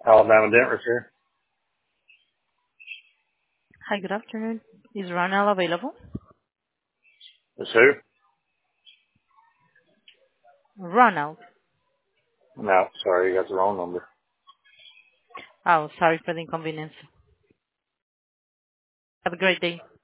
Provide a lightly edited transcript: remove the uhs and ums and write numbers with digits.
Alabama Dent Repair. Hi, good afternoon. Is Ronald available? Is who? Ronald. No, sorry, you got the wrong number. Oh, sorry for the inconvenience. Have a great day.